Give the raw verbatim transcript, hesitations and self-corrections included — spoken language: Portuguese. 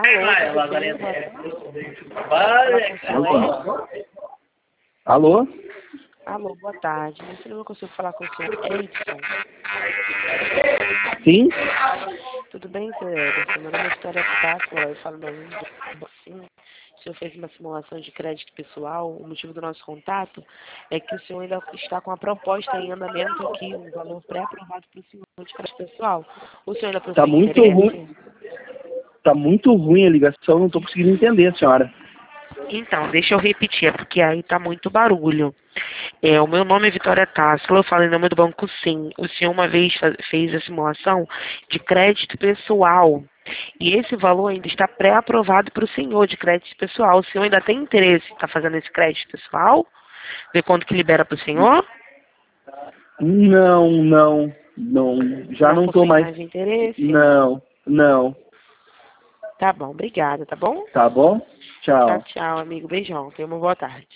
Alô? Alô? Alô, boa tarde. Se eu não consigo falar com o senhor Edson. Sim? Tudo bem, senhor Edson? Meu nome é Vitória Cássio, eu falo da Índia. Sim. O senhor fez uma simulação de crédito pessoal. O motivo do nosso contato é que o senhor ainda está com a proposta em andamento aqui, um valor pré-aprovado para o senhor de crédito pessoal. O senhor ainda Tá possui muito interesse? ruim. Tá muito ruim a ligação, não estou conseguindo entender, senhora. Então, deixa eu repetir, é porque aí tá muito barulho. É, o meu nome é Vitória Tássila, eu falo em nome do Banco Sim. O senhor uma vez faz, fez a simulação de crédito pessoal. E esse valor ainda está pré-aprovado para o senhor de crédito pessoal. O senhor ainda tem interesse em estar fazendo esse crédito pessoal? Ver quanto que libera para o senhor? Não, não, não. Já Não não tô possui mais. mais interesse? Não, não. Tá bom, obrigada, tá bom? Tá bom? Tchau, Tchau. tchau, amigo. Beijão. Tenha uma boa tarde.